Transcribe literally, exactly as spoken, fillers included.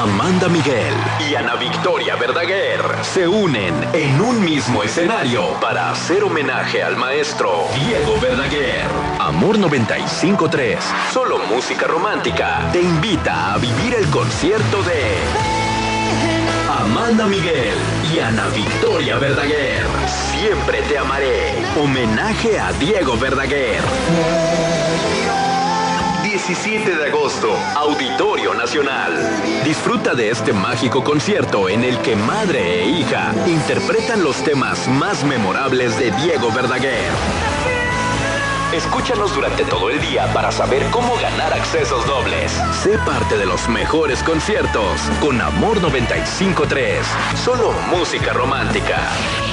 Amanda Miguel y Ana Victoria Verdaguer se unen en un mismo escenario para hacer homenaje al maestro Diego Verdaguer. Amor noventa y cinco punto tres, solo música romántica, te invita a vivir el concierto de Amanda Miguel y Ana Victoria Verdaguer. Siempre te amaré. Homenaje a Diego Verdaguer. diecisiete de agosto, Auditorio Nacional. Disfruta de este mágico concierto en el que madre e hija interpretan los temas más memorables de Diego Verdaguer. Escúchanos durante todo el día para saber cómo ganar accesos dobles. Sé parte de los mejores conciertos con Amor noventa y cinco punto tres. Solo música romántica.